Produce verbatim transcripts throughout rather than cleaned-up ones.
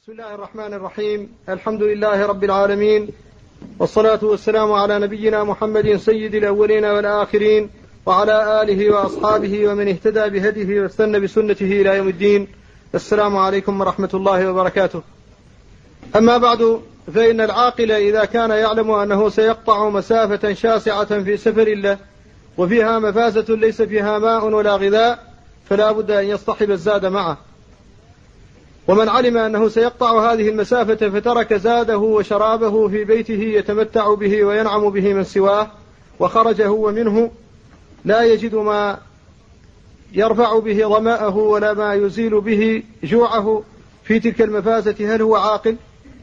بسم الله الرحمن الرحيم. الحمد لله رب العالمين، والصلاة والسلام على نبينا محمد سيد الأولين والآخرين، وعلى آله وأصحابه ومن اهتدى بهديه واستنى بسنته إلى يوم الدين. السلام عليكم ورحمة الله وبركاته. أما بعد، فإن العاقل إذا كان يعلم أنه سيقطع مسافة شاسعة في سفر له وفيها مفازة ليس فيها ماء ولا غذاء فلا بد أن يصطحب الزاد معه. ومن علم أنه سيقطع هذه المسافة فترك زاده وشرابه في بيته يتمتع به وينعم به من سواه، وخرج هو منه لا يجد ما يرفع به ظمأه ولا ما يزيل به جوعه في تلك المفازة، هل هو عاقل؟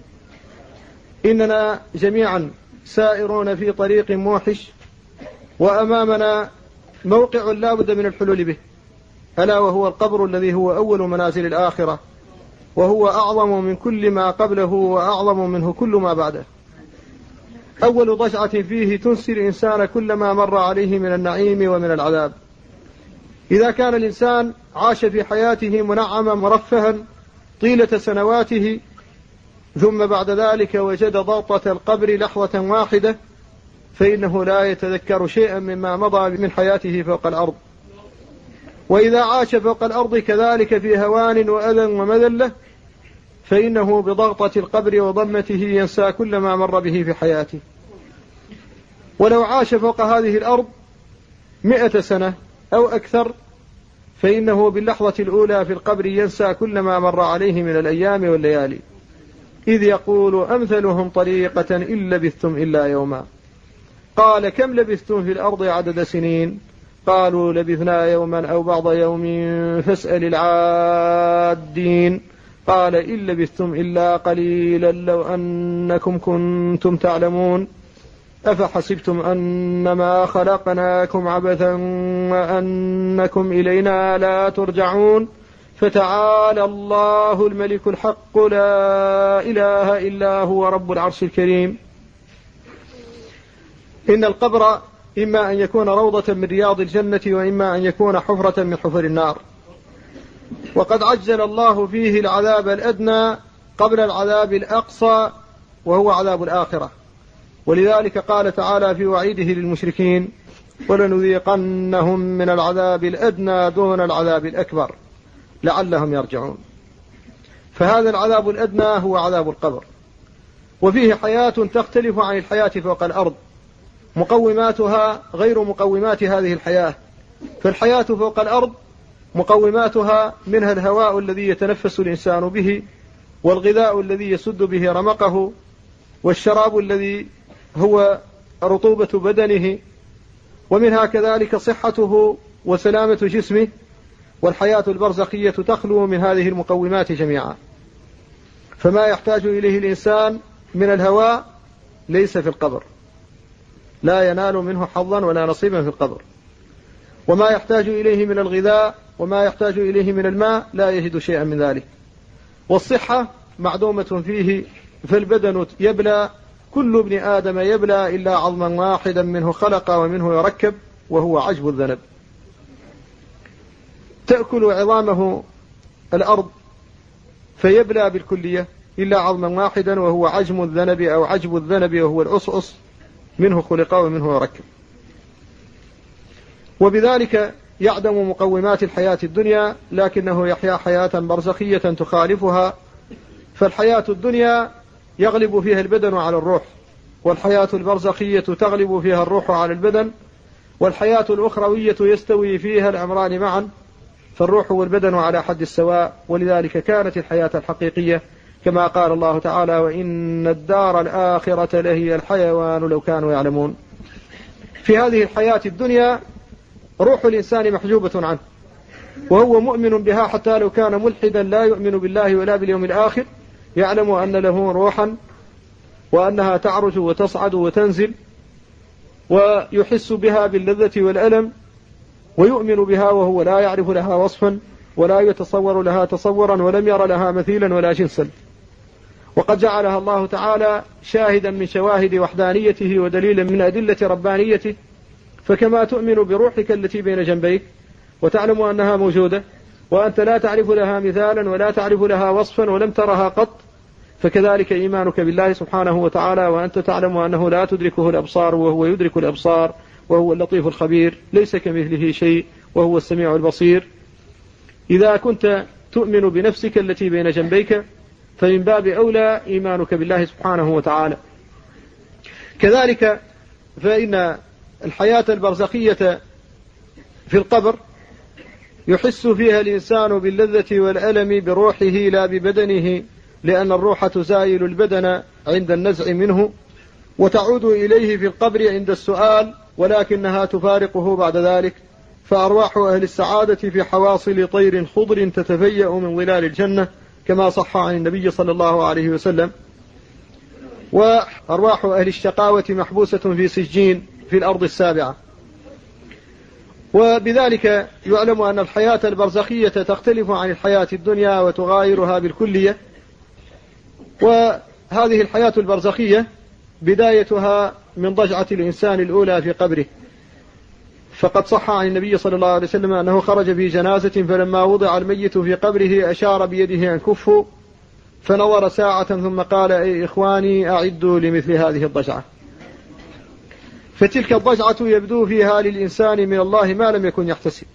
إننا جميعا سائرون في طريق موحش، وأمامنا موقع لا بد من الحلول به، ألا وهو القبر الذي هو أول منازل الآخرة، وهو أعظم من كل ما قبله وأعظم منه كل ما بعده. أول ضجعة فيه تنسي الإنسان كل ما مر عليه من النعيم ومن العذاب. إذا كان الإنسان عاش في حياته منعما مرفها طيلة سنواته، ثم بعد ذلك وجد ضغطة القبر لحظة واحدة، فإنه لا يتذكر شيئا مما مضى من حياته فوق الأرض. وإذا عاش فوق الأرض كذلك في هوان وأذى ومذلة، فإنه بضغطة القبر وضمته ينسى كل ما مر به في حياته. ولو عاش فوق هذه الأرض مئة سنة أو أكثر، فإنه باللحظة الأولى في القبر ينسى كل ما مر عليه من الأيام والليالي، إذ يقول أمثلهم طريقة إن لبثتم إلا يوما. قال كم لبثتم في الأرض عدد سنين؟ قالوا لبثنا يوما أو بعض يوم فاسأل العادين. قال إن لبثتم إلا قليلا لو أنكم كنتم تعلمون. أفحسبتم أنما خلقناكم عبثا وأنكم إلينا لا ترجعون. فتعالى الله الملك الحق لا إله إلا هو رب العرش الكريم. إن القبر إما أن يكون روضة من رياض الجنة، وإما أن يكون حفرة من حفر النار. وقد عجل الله فيه العذاب الأدنى قبل العذاب الأقصى، وهو عذاب الآخرة. ولذلك قال تعالى في وعيده للمشركين: ولنذيقنهم من العذاب الأدنى دون العذاب الأكبر لعلهم يرجعون. فهذا العذاب الأدنى هو عذاب القبر، وفيه حياة تختلف عن الحياة فوق الأرض، مقوماتها غير مقومات هذه الحياة. فالحياة فوق الأرض مقوماتها منها الهواء الذي يتنفس الإنسان به، والغذاء الذي يسد به رمقه، والشراب الذي هو رطوبة بدنه، ومنها كذلك صحته وسلامة جسمه. والحياة البرزخية تخلو من هذه المقومات جميعا. فما يحتاج إليه الإنسان من الهواء ليس في القبر، لا ينال منه حظا ولا نصيبا في القبر. وما يحتاج إليه من الغذاء وما يحتاج إليه من الماء لا يجد شيئا من ذلك. والصحة معدومة فيه، فالبدن يبلى، كل ابن آدم يبلى إلا عظما واحدا منه خلق ومنه يركب، وهو عجب الذنب. تأكل عظامه الأرض فيبلى بالكلية إلا عظما واحدا، وهو عجم الذنب أو عجب الذنب، وهو الأصأص، منه خلق ومنه يركب. وبذلك يعدم مقومات الحياة الدنيا، لكنه يحيا حياة برزخية تخالفها. فالحياة الدنيا يغلب فيها البدن على الروح، والحياة البرزخية تغلب فيها الروح على البدن، والحياة الأخروية يستوي فيها الأمران معا، فالروح والبدن على حد السواء. ولذلك كانت الحياة الحقيقية كما قال الله تعالى: وإن الدار الآخرة لهي الحيوان لو كانوا يعلمون. في هذه الحياة الدنيا روح الإنسان محجوبة عنه، وهو مؤمن بها، حتى لو كان ملحدا لا يؤمن بالله ولا باليوم الآخر، يعلم أن له روحا، وأنها تعرج وتصعد وتنزل، ويحس بها باللذة والألم، ويؤمن بها وهو لا يعرف لها وصفا ولا يتصور لها تصورا، ولم ير لها مثيلا ولا جنسا. وقد جعلها الله تعالى شاهدا من شواهد وحدانيته ودليلا من أدلة ربانيته. فكما تؤمن بروحك التي بين جنبيك وتعلم أنها موجودة، وأنت لا تعرف لها مثالا ولا تعرف لها وصفا ولم ترها قط، فكذلك إيمانك بالله سبحانه وتعالى وأنت تعلم أنه لا تدركه الأبصار وهو يدرك الأبصار وهو اللطيف الخبير، ليس كمثله شيء وهو السميع البصير. إذا كنت تؤمن بنفسك التي بين جنبيك فمن باب أولى إيمانك بالله سبحانه وتعالى. كذلك فإن الحياة البرزخية في القبر يحس فيها الإنسان باللذة والألم بروحه لا ببدنه، لأن الروح تزايل البدن عند النزع منه وتعود إليه في القبر عند السؤال، ولكنها تفارقه بعد ذلك. فأرواح أهل السعادة في حواصل طير خضر تتفيأ من ظلال الجنة كما صح عن النبي صلى الله عليه وسلم. وأرواح أهل الشقاوة محبوسة في سجين في الأرض السابعة. وبذلك يعلم أن الحياة البرزخية تختلف عن الحياة الدنيا وتغايرها بالكلية. وهذه الحياة البرزخية بدايتها من ضجعة الإنسان الأولى في قبره، فقد صح عن النبي صلى الله عليه وسلم أنه خرج في جنازة فلما وضع الميت في قبره أشار بيده أن كفوا، فنظر ساعة ثم قال: أي إخواني أعدوا لمثل هذه الضجعة. فتلك الضجعة يبدو فيها للإنسان من الله ما لم يكن يحتسب،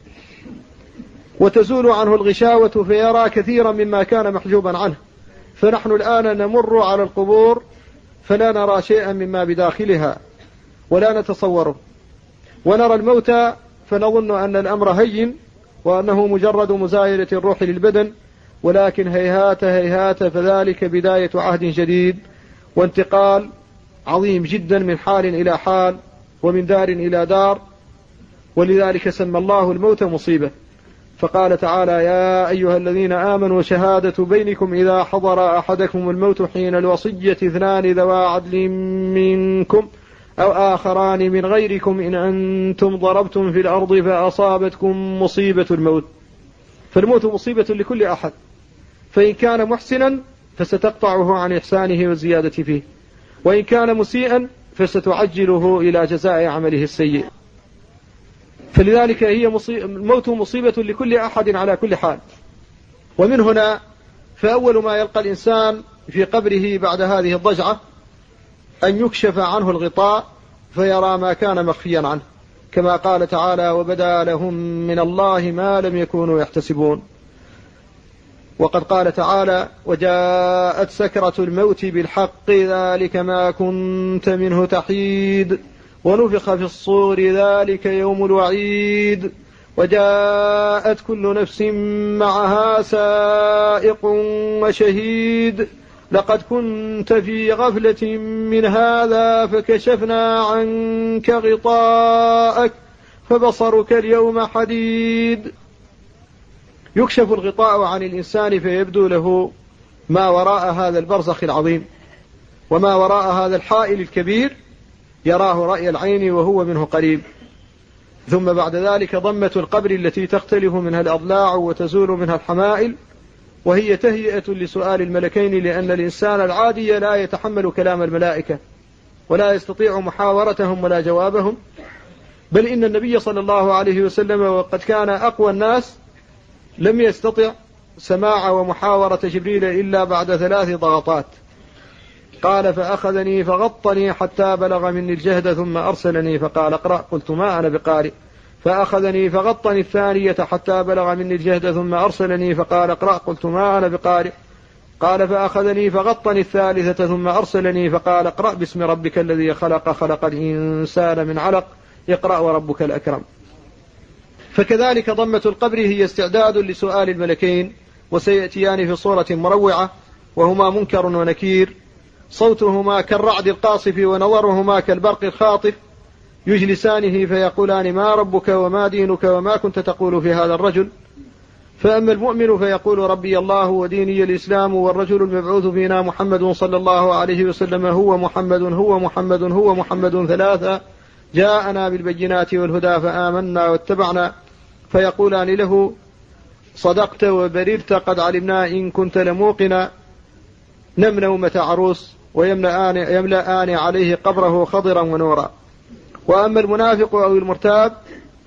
وتزول عنه الغشاوة فيرى كثيرا مما كان محجوبا عنه. فنحن الآن نمر على القبور فلا نرى شيئا مما بداخلها ولا نتصوره، ونرى الموتى فنظن أن الأمر هين وأنه مجرد مزايلة الروح للبدن، ولكن هيهات هيهات فذلك بداية عهد جديد وانتقال عظيم جدا من حال إلى حال ومن دار إلى دار. ولذلك سمى الله الموت مصيبة، فقال تعالى: يا أيها الذين آمنوا شهادة بينكم إذا حضر أحدكم الموت حين الوصية اثنان ذوى عدل منكم أو آخران من غيركم إن أنتم ضربتم في الأرض فأصابتكم مصيبة الموت. فالموت مصيبة لكل أحد، فإن كان محسنا فستقطعه عن إحسانه والزيادة فيه، وإن كان مسيئا فستعجله إلى جزاء عمله السيء. فلذلك هي مصيبة، الموت مصيبة لكل أحد على كل حال. ومن هنا فأول ما يلقى الإنسان في قبره بعد هذه الضجعة أن يكشف عنه الغطاء فيرى ما كان مخفيا عنه، كما قال تعالى: وبدا لهم من الله ما لم يكونوا يحتسبون. وقد قال تعالى: وجاءت سكرة الموت بالحق ذلك ما كنت منه تحيد ونفخ في الصور ذلك يوم الوعيد وجاءت كل نفس معها سائق وشهيد لقد كنت في غفلة من هذا فكشفنا عنك غطاءك فبصرك اليوم حديد. يكشف الغطاء عن الإنسان فيبدو له ما وراء هذا البرزخ العظيم وما وراء هذا الحائل الكبير، يراه رأي العين وهو منه قريب. ثم بعد ذلك ضمة القبر التي تختلف منها الأضلاع وتزول منها الحمائل، وهي تهيئة لسؤال الملكين، لأن الإنسان العادي لا يتحمل كلام الملائكة ولا يستطيع محاورتهم ولا جوابهم، بل إن النبي صلى الله عليه وسلم وقد كان أقوى الناس لم يستطع سماع ومحاورة جبريل إلا بعد ثلاث ضغطات. قال: فأخذني فغطني حتى بلغ مني الجهد ثم أرسلني فقال: اقرأ. قلت: ما أنا بقارئ. فأخذني فغطني الثانية حتى بلغ مني الجهد ثم أرسلني فقال: اقرأ. قلت: ما أنا بقارئ. قال: فأخذني فغطني الثالثة ثم أرسلني فقال: اقرأ باسم ربك الذي خلق خلق الإنسان من علق اقرأ وربك الأكرم. فكذلك ضمة القبر هي استعداد لسؤال الملكين، وسيأتيان في صورة مروعة، وهما منكر ونكير، صوتهما كالرعد القاصف ونظرهما كالبرق الخاطف، يجلسانه فيقولان: ما ربك وما دينك وما كنت تقول في هذا الرجل؟ فأما المؤمن فيقول: ربي الله وديني الإسلام والرجل المبعوث فينا محمد صلى الله عليه وسلم هو محمد هو محمد هو محمد ثلاثة جاءنا بالبينات والهدى فآمنا واتبعنا. فيقولان له: صدقت وبررت قد علمنا إن كنت لموقنا. نم نومة عروس ويملأان يملأان عليه قبره خضرا ونورا. وأما المنافق أو المرتاب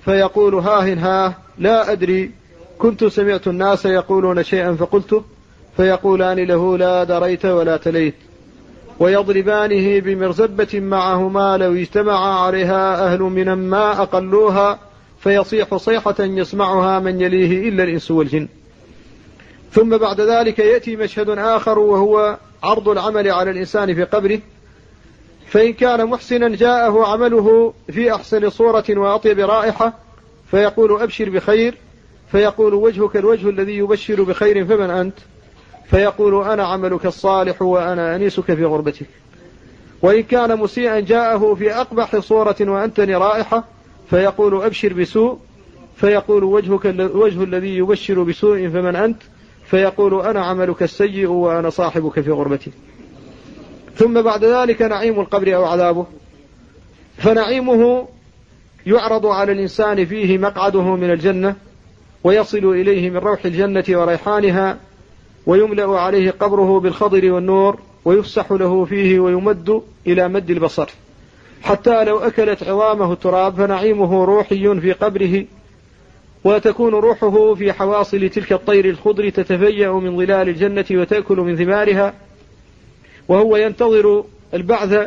فيقول: هاه هاه لا أدري، كنت سمعت الناس يقولون شيئا فقلته، فيقولان له لا دريت ولا تليت، ويضربانه بمرزبة معهما لو اجتمع عليها أهل من ما أقلوها، فيصيح صيحة يسمعها من يليه إلا الإنس والجن. ثم بعد ذلك يأتي مشهد آخر، وهو عرض العمل على الإنسان في قبره، فإن كان محسنا جاءه عمله في أحسن صورة وأطيب رائحة، فيقول أبشر بخير، فيقول وجهك الوجه الذي يبشر بخير فمن أنت؟ فيقول أنا عملك الصالح وأنا أنيسك في غربتك. وإن كان مسيئا جاءه في أقبح صورة وأنتني رائحة، فيقول أبشر بسوء، فيقول وجهك الوجه الذي يبشر بسوء فمن أنت؟ فيقول أنا عملك السيء وأنا صاحبك في غربتي. ثم بعد ذلك نعيم القبر أو عذابه، فنعيمه يعرض على الإنسان فيه مقعده من الجنة، ويصل إليه من روح الجنة وريحانها، ويملأ عليه قبره بالخضر والنور، ويفسح له فيه ويمد إلى مد البصر، حتى لو أكلت عظامه التراب. فنعيمه روحي في قبره، وتكون روحه في حواصل تلك الطير الخضر تتفيأ من ظلال الجنة وتأكل من ثمارها، وهو ينتظر البعث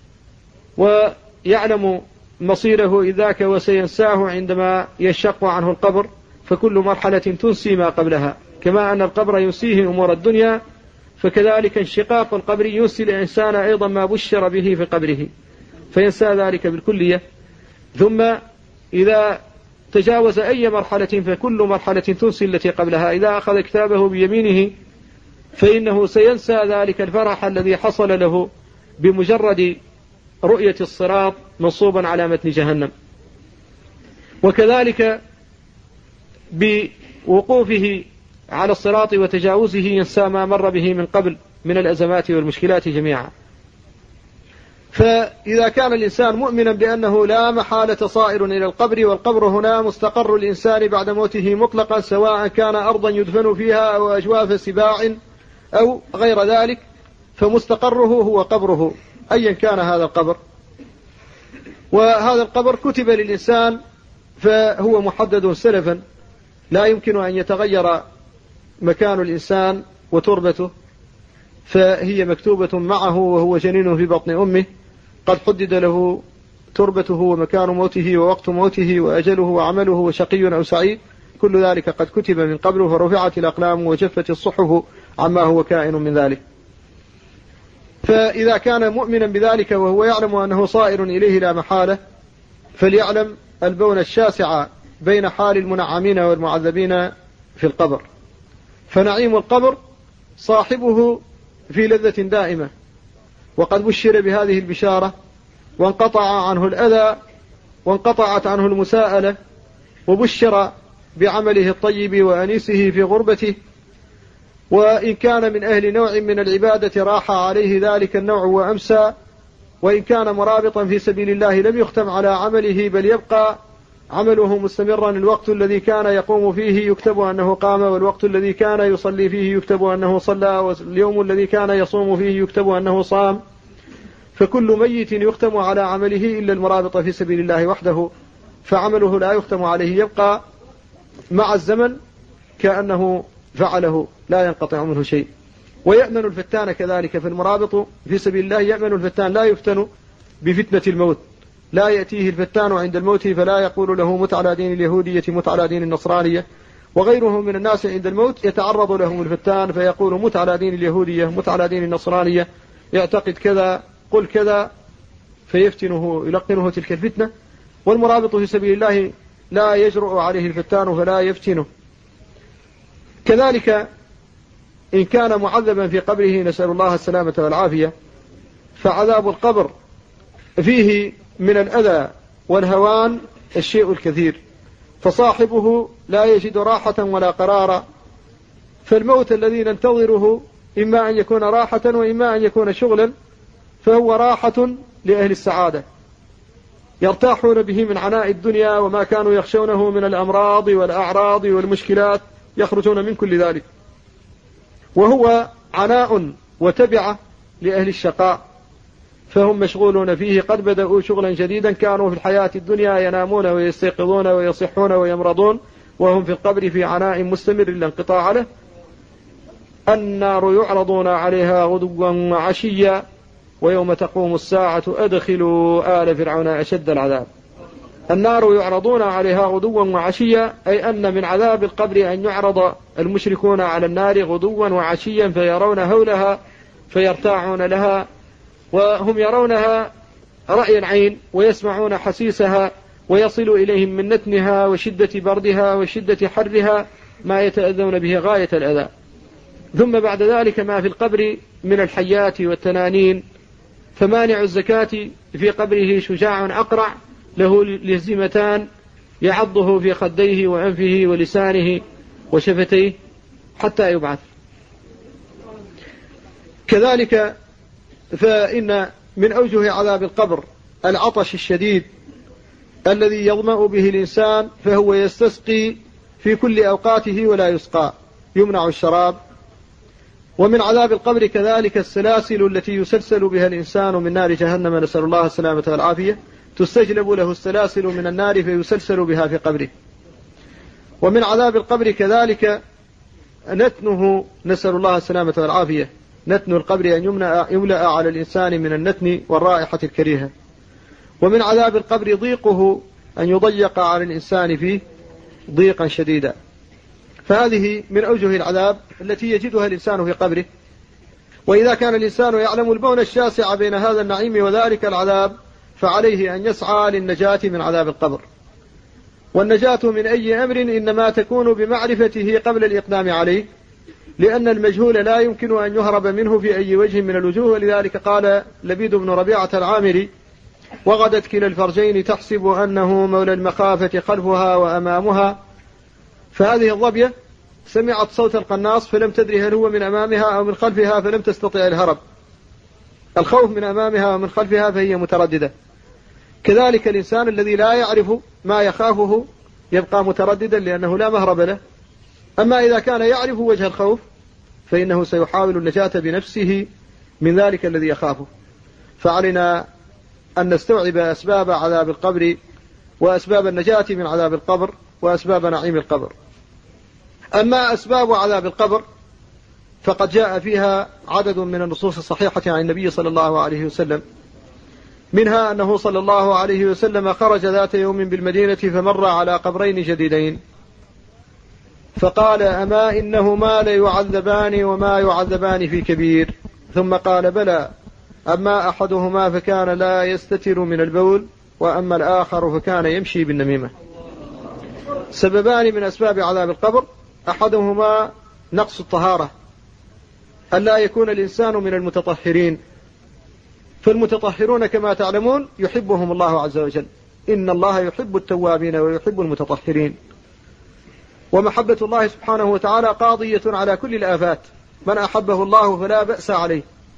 ويعلم مصيره إذاك، وسينساه عندما يشق عنه القبر، فكل مرحلة تنسي ما قبلها. كما أن القبر ينسيه أمور الدنيا، فكذلك انشقاق القبر ينسي الإنسان أيضا ما بشر به في قبره، فينسى ذلك بالكلية. ثم إذا تجاوز أي مرحلة فكل مرحلة تنسي التي قبلها. إذا أخذ كتابه بيمينه فإنه سينسى ذلك الفرح الذي حصل له بمجرد رؤية الصراط منصوبا على متن جهنم. وكذلك بوقوفه على الصراط وتجاوزه ينسى ما مر به من قبل من الأزمات والمشكلات جميعا. فإذا كان الإنسان مؤمنا بأنه لا محالة صائر إلى القبر، والقبر هنا مستقر الإنسان بعد موته مطلقا، سواء كان أرضا يدفن فيها أو أجواف سباع أو غير ذلك، فمستقره هو قبره أيا كان هذا القبر. وهذا القبر كتب للإنسان، فهو محدد سلفا، لا يمكن أن يتغير مكان الإنسان وتربته، فهي مكتوبة معه وهو جنين في بطن أمه، قد حدد له تربته ومكان موته ووقت موته وأجله وعمله وشقي أو سعيد، كل ذلك قد كتب من قبله، فرفعت الأقلام وجفت الصحف عما هو كائن من ذلك. فإذا كان مؤمنا بذلك وهو يعلم أنه صائر إليه لا محالة، فليعلم البون الشاسع بين حال المنعمين والمعذبين في القبر. فنعيم القبر صاحبه في لذة دائمة، وقد بشر بهذه البشارة، وانقطع عنه الأذى، وانقطعت عنه المساءلة، وبشر بعمله الطيب وأنيسه في غربته. وإن كان من أهل نوع من العبادة راح عليه ذلك النوع وأمسى، وإن كان مرابطا في سبيل الله لم يختم على عمله، بل يبقى عمله مستمرا. الوقت الذي كان يقوم فيه يكتب أنه قام، والوقت الذي كان يصلي فيه يكتب أنه صلى، واليوم الذي كان يصوم فيه يكتب أنه صام. فكل ميت يختم على عمله إلا المرابط في سبيل الله وحده، فعمله لا يختم عليه، يبقى مع الزمن كأنه فعله، لا ينقطع منه شيء. ويأمن الفتان كذلك، فالمرابط في سبيل الله يأمن الفتان، لا يفتن بفتنة الموت، لا يأتيه الفتان عند الموت فلا يقول له مت على دين اليهودية مت على دين النصرانية. وغيره من الناس عند الموت يتعرض لهم الفتان فيقول مت على دين اليهودية مت على دين النصرانية، يعتقد كذا قل كذا، فيفتنه يلقنه تلك الفتنة. والمرابط في سبيل الله لا يجرؤ عليه الفتان فلا يفتنه. كذلك إن كان معذبا في قبره، نسأل الله السلامة والعافية، فعذاب القبر فيه من الأذى والهوان الشيء الكثير، فصاحبه لا يجد راحة ولا قرارا. فالموت الذي ننتظره إما أن يكون راحة وإما أن يكون شغلا، فهو راحة لأهل السعادة يرتاحون به من عناء الدنيا وما كانوا يخشونه من الأمراض والأعراض والمشكلات، يخرجون من كل ذلك. وهو عناء وتبعة لأهل الشقاء، فهم مشغولون فيه، قد بدأوا شغلا جديدا، كانوا في الحياة الدنيا ينامون ويستيقظون ويصحون ويمرضون، وهم في القبر في عناء مستمر لا انقطاع له. النار يعرضون عليها غدوا وعشيا ويوم تقوم الساعة أدخلوا آل فرعون أشد العذاب. النار يعرضون عليها غدوا وعشيا، أي أن من عذاب القبر أن يعرض المشركون على النار غدوا وعشيا فيرون هولها فيرتاعون لها، وهم يرونها رأي العين ويسمعون حسيسها، ويصل إليهم من نتنها وشدة بردها وشدة حرها ما يتأذون به غاية الأذى. ثم بعد ذلك ما في القبر من الحيات والتنانين، فمانع الزكاة في قبره شجاع أقرع له لزمتان يعضه في خديه وأنفه ولسانه وشفتيه حتى يبعث. كذلك فإن من أوجه عذاب القبر العطش الشديد الذي يظمأ به الإنسان، فهو يستسقي في كل أوقاته ولا يسقى، يمنع الشراب. ومن عذاب القبر كذلك السلاسل التي يسلسل بها الإنسان من نار جهنم، نسأل الله السلامة والعافية، تستجلب له السلاسل من النار فيسلسل بها في قبره. ومن عذاب القبر كذلك نتنه، نسأل الله السلامة والعافية، نتن القبر أن يملأ على الإنسان من النتن والرائحة الكريهة. ومن عذاب القبر ضيقه، أن يضيق على الإنسان فيه ضيقا شديدا. فهذه من أوجه العذاب التي يجدها الإنسان في قبره. وإذا كان الإنسان يعلم البون الشاسع بين هذا النعيم وذلك العذاب، فعليه أن يسعى للنجاة من عذاب القبر. والنجاة من أي أمر إنما تكون بمعرفته قبل الإقدام عليه، لأن المجهول لا يمكن أن يهرب منه في أي وجه من الوجوه. ولذلك قال لبيد بن ربيعة العامري: وغدت كلا الفرجين تحسب أنه مولى المخافة خلفها وأمامها. فهذه الظبية سمعت صوت القناص فلم تدري هل هو من أمامها أو من خلفها، فلم تستطع الهرب. الخوف من أمامها ومن خلفها فهي مترددة. كذلك الإنسان الذي لا يعرف ما يخافه يبقى مترددا لأنه لا مهرب له. أما إذا كان يعرف وجه الخوف فإنه سيحاول النجاة بنفسه من ذلك الذي يخافه. فعلينا أن نستوعب أسباب عذاب القبر وأسباب النجاة من عذاب القبر وأسباب نعيم القبر. أما أسباب عذاب القبر فقد جاء فيها عدد من النصوص الصحيحة عن النبي صلى الله عليه وسلم، منها أنه صلى الله عليه وسلم خرج ذات يوم بالمدينة فمر على قبرين جديدين فقال: أما إنهما ليعذبان وما يعذبان في كبير. ثم قال: بلى، أما أحدهما فكان لا يستتر من البول، وأما الآخر فكان يمشي بالنميمة. سببان من أسباب عذاب القبر: أحدهما نقص الطهارة، ألا يكون الإنسان من المتطهرين. فالمتطهرون كما تعلمون يحبهم الله عز وجل، إن الله يحب التوابين ويحب المتطهرين. ومحبة الله سبحانه وتعالى قاضية على كل الآفات، من أحبه الله فلا بأس عليه.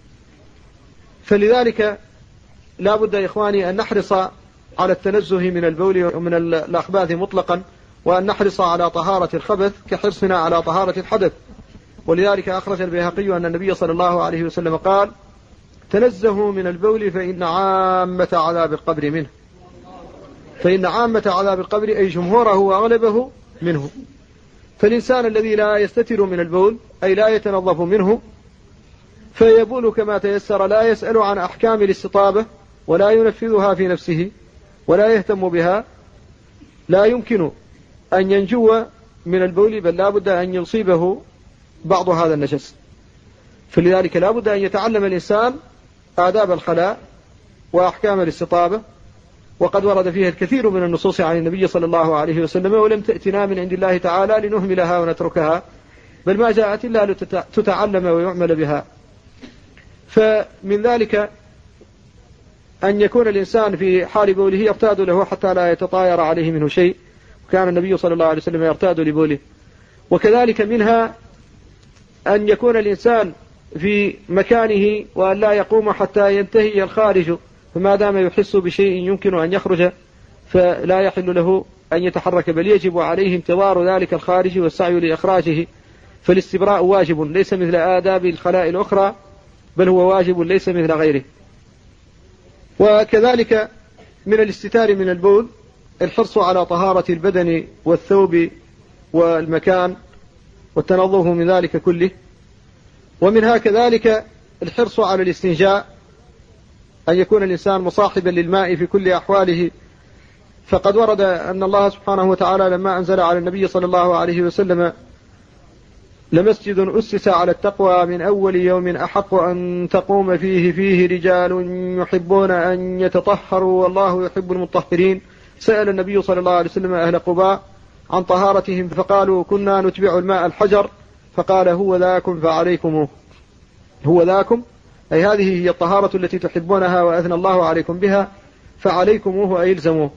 فلذلك لا بد يا إخواني أن نحرص على التنزه من البول ومن الأخباث مطلقا، وأن نحرص على طهارة الخبث كحرصنا على طهارة الحدث. ولذلك أخرج البيهقي أن النبي صلى الله عليه وسلم قال: تنزهوا من البول فإن عامة عذاب القبر منه. فإن عامة عذاب القبر أي جمهوره وأغلبه منه. فالإنسان الذي لا يستتر من البول أي لا يتنظف منه فيبول كما تيسر، لا يسأل عن أحكام الاستطابة ولا ينفذها في نفسه ولا يهتم بها، لا يمكن أن ينجو من البول، بل لا بد أن يصيبه بعض هذا النجس. فلذلك لا بد أن يتعلم الإنسان آداب الخلاء وأحكام الاستطابة، وقد ورد فيها الكثير من النصوص عن النبي صلى الله عليه وسلم، ولم تأتنا من عند الله تعالى لنهملها ونتركها، بل ما جاءت إلا لتتعلم ويعمل بها. فمن ذلك أن يكون الإنسان في حال بوله يرتاد له حتى لا يتطاير عليه منه شيء، وكان النبي صلى الله عليه وسلم يرتاد لبوله. وكذلك منها أن يكون الإنسان في مكانه وأن لا يقوم حتى ينتهي الخارج، فما دام يحس بشيء يمكن أن يخرج فلا يحل له أن يتحرك، بل يجب عليه انتظار ذلك الخارج والسعي لإخراجه. فالاستبراء واجب ليس مثل آداب الخلاء الأخرى، بل هو واجب ليس مثل غيره. وكذلك من الاستتار من البول الحرص على طهارة البدن والثوب والمكان والتنظف من ذلك كله. ومنها كذلك الحرص على الاستنجاء، أن يكون الإنسان مصاحبا للماء في كل أحواله. فقد ورد أن الله سبحانه وتعالى لما أنزل على النبي صلى الله عليه وسلم لمسجد أسس على التقوى من أول يوم أحق أن تقوم فيه فيه رجال يحبون أن يتطهروا والله يحب المطهرين. سأل النبي صلى الله عليه وسلم أهل قباء عن طهارتهم فقالوا كنا نتبع الماء الحجر، فقال هو ذاكم فعليكم، هو ذاكم أي هذه هي الطهارة التي تحبونها وأثنى الله عليكم بها، فعليكموه أي الزموه.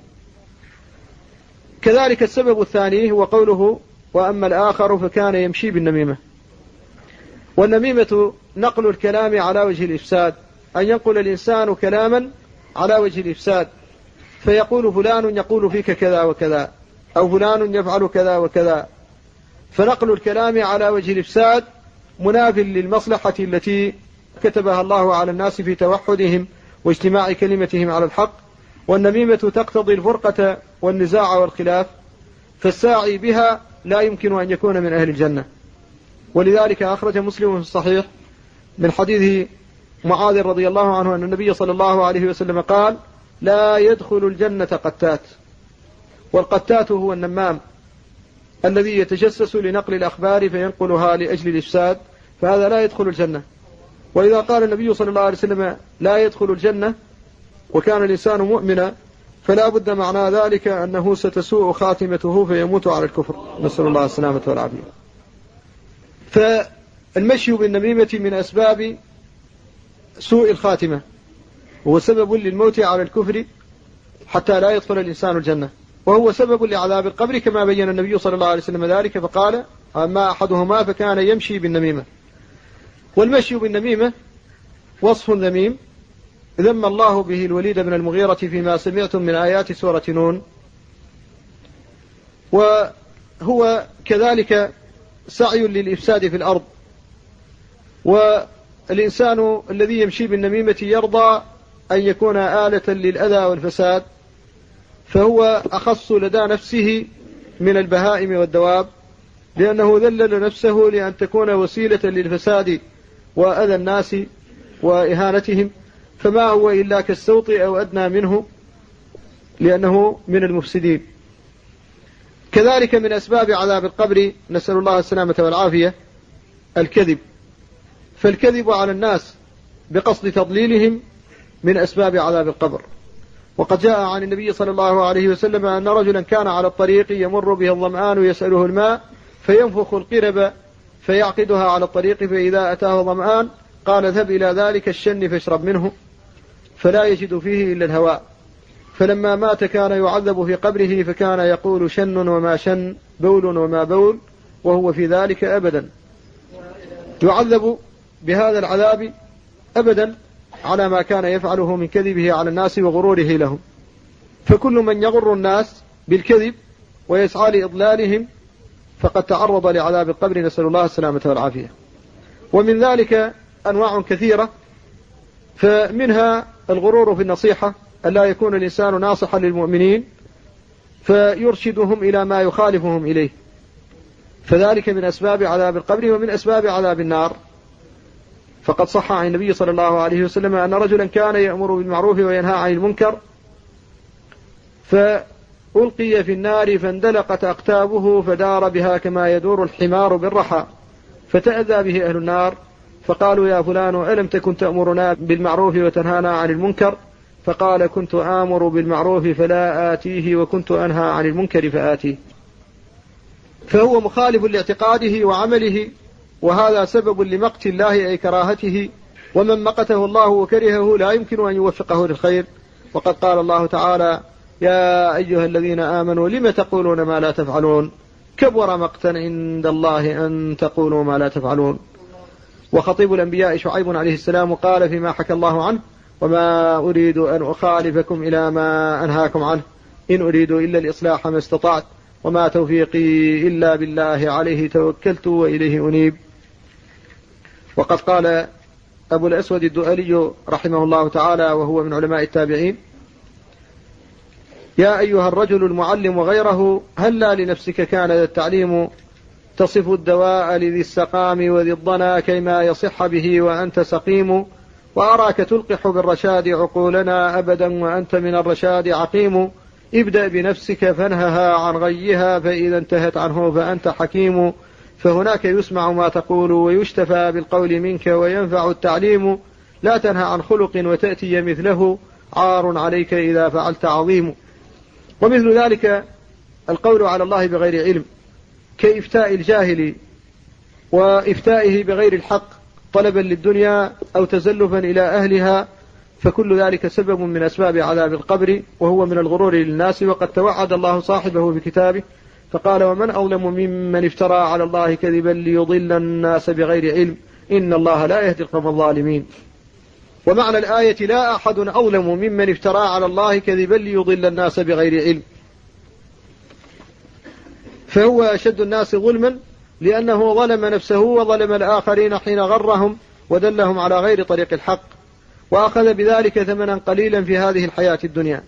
كذلك السبب الثاني هو قوله وأما الآخر فكان يمشي بالنميمة. والنميمة نقل الكلام على وجه الإفساد، أن ينقل الإنسان كلاما على وجه الإفساد، فيقول فلان يقول فيك كذا وكذا، أو فلان يفعل كذا وكذا. فنقل الكلام على وجه الإفساد مناف للمصلحة التي كتبها الله على الناس في توحدهم واجتماع كلمتهم على الحق. والنميمة تقتضي الفرقة والنزاع والخلاف، فالساعي بها لا يمكن أن يكون من أهل الجنة. ولذلك أخرج مسلم في الصحيح من حديث معاذ رضي الله عنه أن النبي صلى الله عليه وسلم قال لا يدخل الجنة قتات. والقتات هو النمام الذي يتجسس لنقل الأخبار فينقلها لأجل الإفساد، فهذا لا يدخل الجنة. وإذا قال النبي صلى الله عليه وسلم لا يدخل الجنة وكان الإنسان مؤمنا، فلا بد معنى ذلك أنه ستسوء خاتمته فيموت على الكفر، نسأل الله السلامة والعافية. فالمشي بالنميمة من أسباب سوء الخاتمة، وهو سبب للموت على الكفر حتى لا يدخل الإنسان الجنة، وهو سبب لعذاب القبر كما بين النبي صلى الله عليه وسلم ذلك فقال أما أحدهما فكان يمشي بالنميمة. والمشي بالنميمة وصف ذميم ذم الله به الوليد بن المغيرة فيما سمعتم من آيات سورة نون. وهو كذلك سعي للإفساد في الأرض، والإنسان الذي يمشي بالنميمة يرضى أن يكون آلة للأذى والفساد، فهو أخص لدى نفسه من البهائم والدواب، لأنه ذلل نفسه لأن تكون وسيلة للفساد وأذى الناس وإهانتهم، فما هو إلا كالسوط أو أدنى منه لأنه من المفسدين. كذلك من أسباب عذاب القبر نسأل الله السلامة والعافية الكذب، فالكذب على الناس بقصد تضليلهم من أسباب عذاب القبر. وقد جاء عن النبي صلى الله عليه وسلم أن رجلا كان على الطريق يمر به الظمآن يسأله الماء فينفخ القرب فيعقدها على الطريق، فإذا أتاه ظمآن قال اذهب إلى ذلك الشن فاشرب منه، فلا يجد فيه إلا الهواء. فلما مات كان يعذب في قبره فكان يقول شن وما شن، بول وما بول، وهو في ذلك أبدا، يعذب بهذا العذاب أبدا على ما كان يفعله من كذبه على الناس وغروره لهم. فكل من يغر الناس بالكذب ويسعى لإضلالهم فقد تعرض لعذاب القبر، نسأل الله السلامة والعافية. ومن ذلك أنواع كثيرة، فمنها الغرور في النصيحة، ألا يكون الإنسان ناصحا للمؤمنين فيرشدهم إلى ما يخالفهم إليه، فذلك من أسباب عذاب القبر ومن أسباب عذاب النار. فقد صح عن النبي صلى الله عليه وسلم أن رجلا كان يأمر بالمعروف وينهى عن المنكر فألقي في النار فاندلقت أقتابه فدار بها كما يدور الحمار بالرحى، فتأذى به أهل النار فقالوا يا فلان ألم تكن تأمرنا بالمعروف وتنهانا عن المنكر؟ فقال كنت آمر بالمعروف فلا آتيه وكنت أنهى عن المنكر فآتيه. فهو مخالف لاعتقاده وعمله، وهذا سبب لمقت الله أي كراهته، ومن مقته الله وكرهه لا يمكن أن يوفقه للخير. وقد قال الله تعالى يا أيها الذين آمنوا لم تقولون ما لا تفعلون كبر مقتا عند الله أن تقولوا ما لا تفعلون. وخطيب الأنبياء شعيب عليه السلام قال فيما حكى الله عنه وما أريد أن أخالفكم إلى ما أنهاكم عنه إن أريد إلا الإصلاح ما استطعت وما توفيقي إلا بالله عليه توكلت وإليه أنيب. وقد قال أبو الأسود الدؤلي رحمه الله تعالى وهو من علماء التابعين يا أيها الرجل المعلم وغيره هلا لنفسك كان التعليم تصف الدواء لذي السقام وذي الضنا كيما يصح به وأنت سقيم، وأراك تلقح بالرشاد عقولنا أبدا وأنت من الرشاد عقيم. ابدأ بنفسك فانهها عن غيها، فإذا انتهت عنه فأنت حكيم. فهناك يسمع ما تقول ويشتفى بالقول منك وينفع التعليم. لا تنهى عن خلق وتأتي مثله، عار عليك إذا فعلت عظيم. ومثل ذلك القول على الله بغير علم، كإفتاء الجاهل وإفتائه بغير الحق طلبا للدنيا أو تزلفا إلى أهلها، فكل ذلك سبب من أسباب عذاب القبر، وهو من الغرور للناس. وقد توعد الله صاحبه في كتابه فقال: ومن أظلم ممن افترى على الله كذبا ليضل الناس بغير علم إن الله لا يهدي القوم الظالمين. ومعنى الآية: لا أحد أظلم ممن افترى على الله كذبا ليضل الناس بغير علم، فهو أشد الناس ظلما لأنه ظلم نفسه وظلم الآخرين حين غرهم ودلهم على غير طريق الحق، وأخذ بذلك ثمنا قليلا في هذه الحياة الدنيا.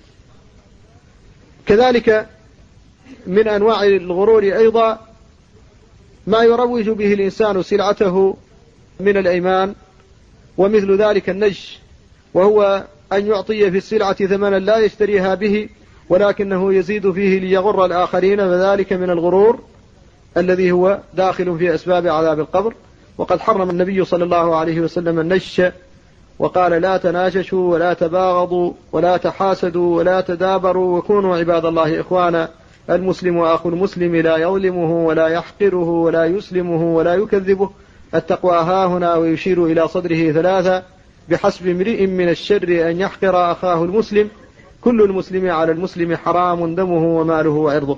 كذلك من أنواع الغرور أيضا ما يروج به الإنسان سلعته من الأيمان، ومثل ذلك النجش، وهو أن يعطي في السلعة ثمنا لا يشتريها به ولكنه يزيد فيه ليغر الآخرين، فذلك من الغرور الذي هو داخل في أسباب عذاب القبر. وقد حرم النبي صلى الله عليه وسلم النجش وقال: لا تناجشوا ولا تباغضوا ولا تحاسدوا ولا تدابروا وكونوا عباد الله إخوانا، المسلم أخو المسلم لا يظلمه ولا يحقره ولا يسلمه ولا يكذبه، التقوى ها هنا، ويشير إلى صدره ثلاثة: بحسب امرئ من الشر أن يحقر أخاه المسلم، كل المسلم على المسلم حرام دمه وماله وعرضه.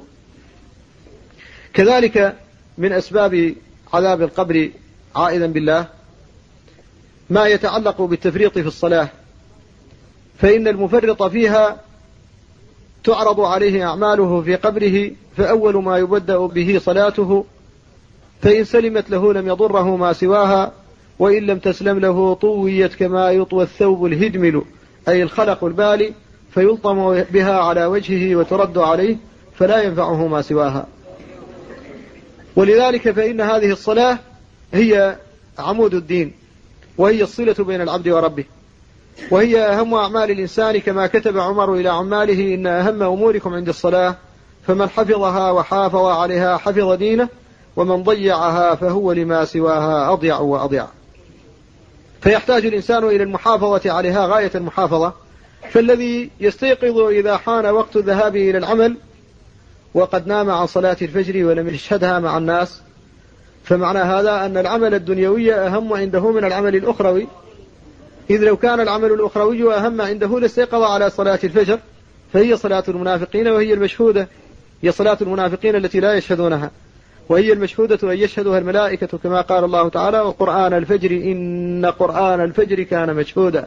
كذلك من أسباب عذاب القبر عائذا بالله ما يتعلق بالتفريط في الصلاة، فإن المفرط فيها تعرض عليه أعماله في قبره، فأول ما يبدأ به صلاته، فإن سلمت له لم يضره ما سواها، وإن لم تسلم له طويت كما يطوى الثوب الهدمل، أي الخلق البالي، فيلطم بها على وجهه وترد عليه فلا ينفعه ما سواها. ولذلك فإن هذه الصلاة هي عمود الدين، وهي الصلة بين العبد وربه، وهي أهم أعمال الإنسان، كما كتب عمر إلى عماله: إن أهم أموركم عند الصلاة، فمن حفظها وحافظ عليها حفظ دينه، ومن ضيعها فهو لما سواها أضيع وأضيع. فيحتاج الإنسان إلى المحافظة عليها غاية المحافظة. فالذي يستيقظ إذا حان وقت الذهاب إلى العمل وقد نام عن صلاة الفجر ولم يشهدها مع الناس، فمعنى هذا أن العمل الدنيوي أهم عنده من العمل الأخروي، إذ لو كان العمل الأخروي أهم عنده لاستيقظ على صلاة الفجر، فهي صلاة المنافقين وهي المشهودة، هي صلاة المنافقين التي لا يشهدونها، وهي المشهودة أن يشهدها الملائكة، كما قال الله تعالى: وقرآن الفجر إن قرآن الفجر كان مشهودا.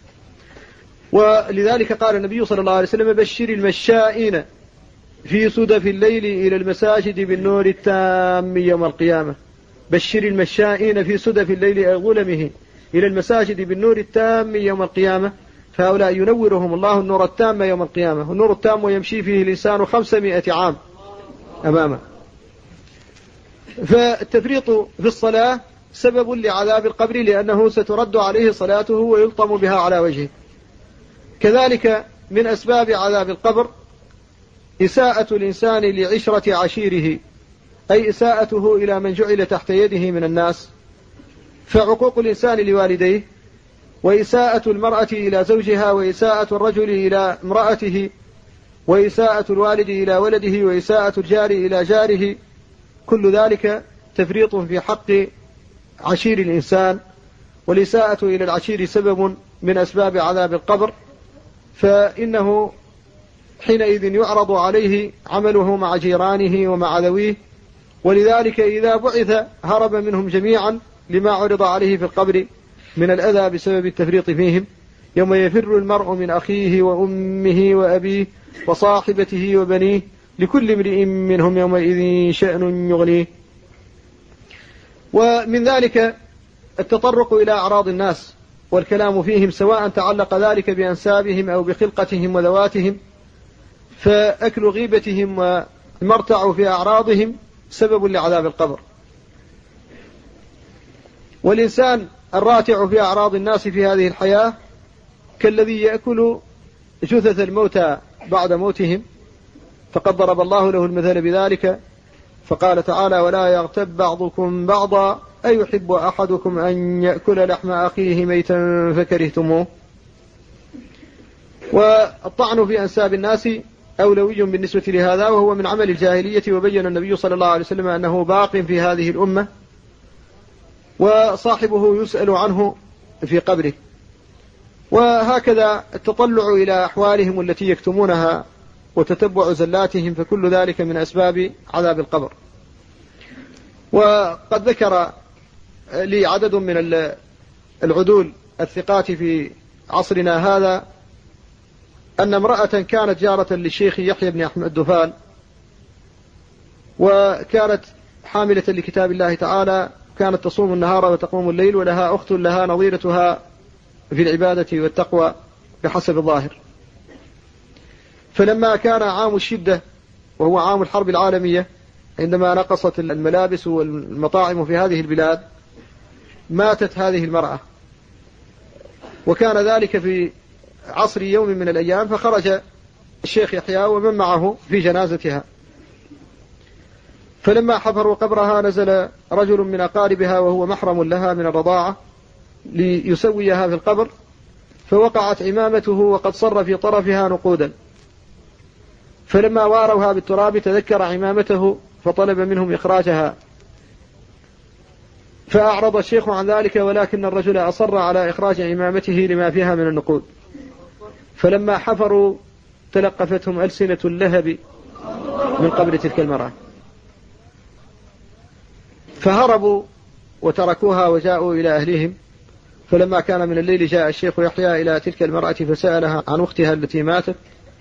ولذلك قال النبي صلى الله عليه وسلم: بشر المشائين في سدف الليل إلى المساجد بالنور التام يوم القيامة. بشر المشائين في سدف الليل أي ظلمه إلى المساجد بالنور التام يوم القيامة، فهؤلاء ينورهم الله النور التام يوم القيامة، النور التام ويمشي فيه الإنسان خمسمائة عام أمامه. فالتفريط في الصلاة سبب لعذاب القبر، لأنه سترد عليه صلاته ويلطم بها على وجهه. كذلك من أسباب عذاب القبر إساءة الإنسان لعشرة عشيره، أي إساءته إلى من جعل تحت يده من الناس، فعقوق الإنسان لوالديه، وإساءة المرأة إلى زوجها، وإساءة الرجل إلى امرأته، وإساءة الوالد إلى ولده، وإساءة الجار إلى جاره، كل ذلك تفريط في حق عشير الإنسان. والإساءة إلى العشير سبب من أسباب عذاب القبر، فإنه حينئذ يعرض عليه عمله مع جيرانه ومع ذويه، ولذلك إذا بعث هرب منهم جميعا لما عرض عليه في القبر من الأذى بسبب التفريط فيهم. يوم يفر المرء من أخيه وأمه وأبيه وصاحبته وبنيه لكل امرئ منهم يومئذ شأن يغنيه. ومن ذلك التطرق إلى أعراض الناس والكلام فيهم، سواء تعلق ذلك بأنسابهم أو بخلقتهم وذواتهم، فأكل غيبتهم والمرتع في أعراضهم سبب لعذاب القبر. والإنسان الراتع في أعراض الناس في هذه الحياة كالذي يأكل جثث الموتى بعد موتهم، فقد ضرب الله له المثل بذلك فقال تعالى: ولا يغتب بعضكم بعضا أيحب أحدكم أن يأكل لحم أخيه ميتا فكرهتموه. والطعن في أنساب الناس أولوي بالنسبة لهذا، وهو من عمل الجاهلية، وبين النبي صلى الله عليه وسلم أنه باق في هذه الأمة وصاحبه يسأل عنه في قبره. وهكذا التطلع إلى أحوالهم التي يكتمونها وتتبع زلاتهم، فكل ذلك من أسباب عذاب القبر. وقد ذكر لي عدد من العدول الثقات في عصرنا هذا أن امرأة كانت جارة للشيخ يحيى بن أحمد الدفال، وكانت حاملة لكتاب الله تعالى، كانت تصوم النهار وتقوم الليل، ولها أخت لها نظيرتها في العبادة والتقوى بحسب الظاهر. فلما كان عام الشدة وهو عام الحرب العالمية، عندما نقصت الملابس والمطاعم في هذه البلاد، ماتت هذه المرأة، وكان ذلك في عصر يوم من الأيام، فخرج الشيخ يحيى ومن معه في جنازتها. فلما حفروا قبرها نزل رجل من أقاربها وهو محرم لها من الرضاعة ليسويها في القبر، فوقعت عمامته وقد صر في طرفها نقودا، فلما واروها بالتراب تذكر عمامته فطلب منهم إخراجها، فأعرض الشيخ عن ذلك، ولكن الرجل أصر على إخراج عمامته لما فيها من النقود. فلما حفروا تلقفتهم ألسنة اللهب من قبر تلك المرأة، فهربوا وتركوها وجاءوا إلى أهلهم. فلما كان من الليل جاء الشيخ يحيى إلى تلك المرأة فسألها عن أختها التي ماتت،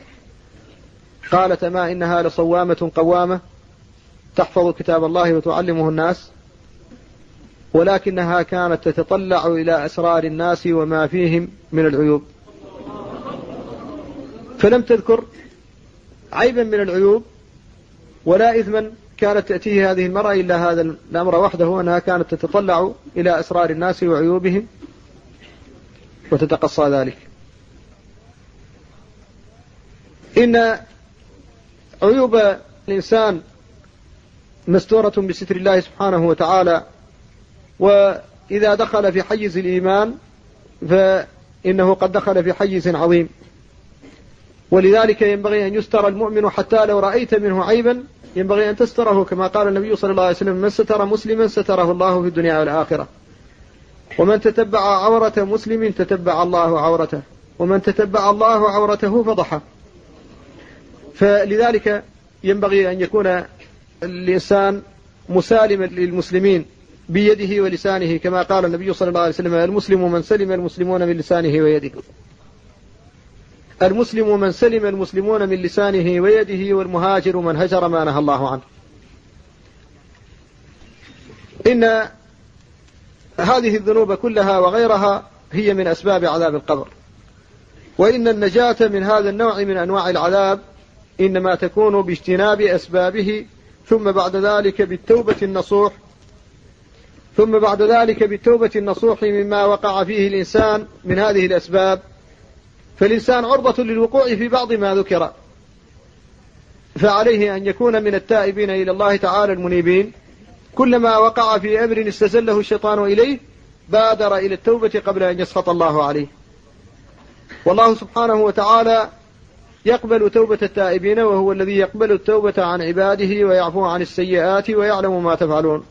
قالت: ما إنها لصوامة قوامة تحفظ كتاب الله وتعلمه الناس، ولكنها كانت تتطلع إلى أسرار الناس وما فيهم من العيوب. فلم تذكر عيبا من العيوب ولا إثما كانت تأتيه هذه المرأة إلا هذا الأمر وحده، أنها كانت تتطلع إلى أسرار الناس وعيوبهم وتتقصى ذلك. إن عيوب الإنسان مستورة بستر الله سبحانه وتعالى، وإذا دخل في حيز الإيمان فإنه قد دخل في حيز عظيم، ولذلك ينبغي أن يستر المؤمن حتى لو رأيت منه عيبا ينبغي أن تستره، كما قال النبي صلى الله عليه وسلم: من ستر مسلما ستره الله في الدنيا والآخرة، ومن تتبع عورة مسلم تتبع الله عورته، ومن تتبع الله عورته فضحه. فلذلك ينبغي أن يكون الإنسان مسالما للمسلمين بيده ولسانه، كما قال النبي صلى الله عليه وسلم: المسلم من سلم المسلمون من لسانه ويده. المسلم من سلم المسلمون من لسانه ويده، والمهاجر من هجر ما نهى الله عنه. إن هذه الذنوب كلها وغيرها هي من أسباب عذاب القبر، وإن النجاة من هذا النوع من أنواع العذاب إنما تكون باجتناب أسبابه، ثم بعد ذلك بالتوبة النصوح ثم بعد ذلك بالتوبة النصوح مما وقع فيه الإنسان من هذه الأسباب. فالإنسان عرضة للوقوع في بعض ما ذكر، فعليه أن يكون من التائبين إلى الله تعالى المنيبين. كلما وقع في أمر استزله الشيطان إليه بادر إلى التوبة قبل أن يسخط الله عليه. والله سبحانه وتعالى يقبل توبة التائبين، وهو الذي يقبل التوبة عن عباده ويعفو عن السيئات ويعلم ما تفعلون.